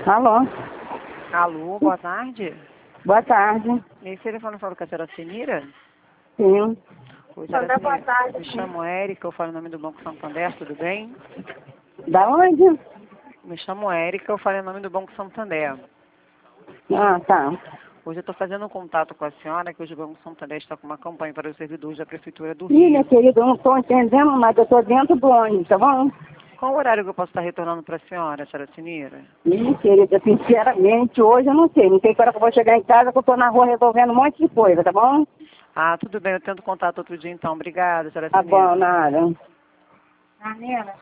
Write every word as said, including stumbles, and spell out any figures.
Alô? Alô, boa tarde. Boa tarde. Esse telefone fala com a senhora Sinira? Sim. Oi, Sandra, senhora boa Sinira. tarde. Me chamo Érica, eu falo em nome do Banco Santander, tudo bem? Da onde? Me chamo Érica, eu falo em nome do Banco Santander. Ah, tá. Hoje eu estou fazendo um contato com a senhora, que hoje o Banco Santander está com uma campanha para os servidores da Prefeitura do Ih, minha Rio. querida, eu não estou entendendo, mas eu estou dentro do ônibus, tá bom? Qual o horário que eu posso estar retornando para a senhora, senhora Sinira? Ih, querida, sinceramente, hoje eu não sei. Não sei que hora que eu vou chegar em casa, que eu estou na rua resolvendo um monte de coisa, tá bom? Ah, tudo bem, eu tento contato outro dia então. Obrigada, senhora Tá bom, Sinira. nada. Ah, nena.